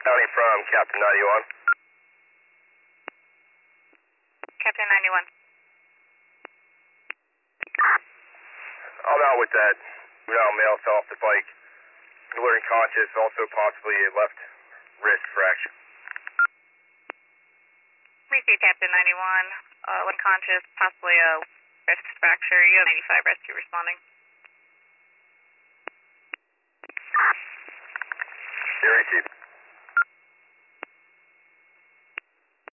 County from Captain 91. Captain 91. I'm out with that. Male fell off the bike. Delirium conscious, also possibly a left wrist fracture. Repeat Captain 91. Unconscious, possibly a wrist fracture. You have 95 rescue responding.